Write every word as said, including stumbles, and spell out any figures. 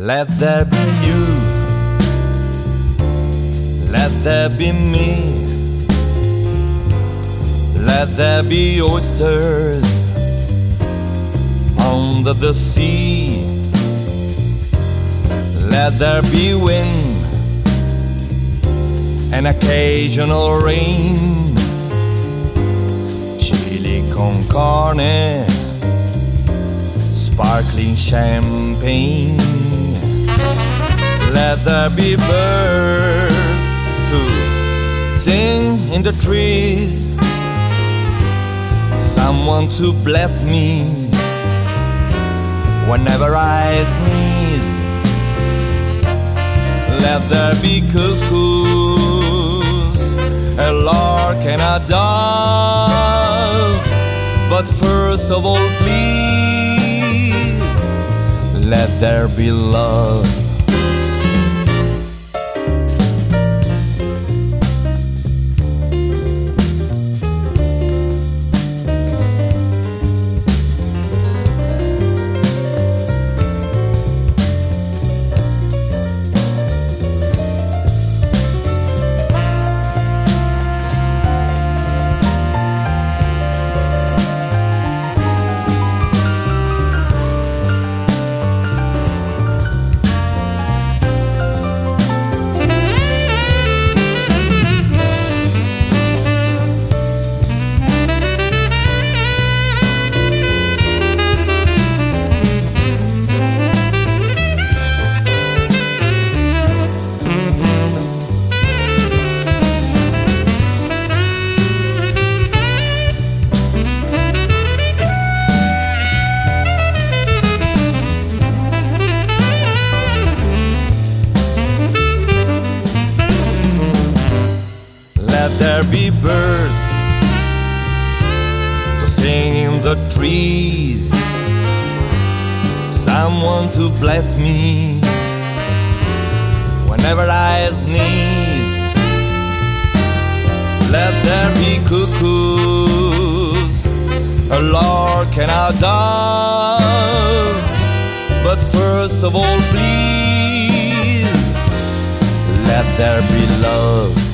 Let there be you, let there be me, let there be oysters under the sea. Let there be wind and occasional rain, chili con carne, sparkling champagne. Let there be birds to sing in the trees, someone to bless me whenever I sneeze. Let there be cuckoos, a lark and a dove. But first of all, please, let there be love. Let there be birds to sing in the trees, someone to bless me whenever I sneeze. Let there be cuckoos, a lark and a dove. But first of all, please, let there be love.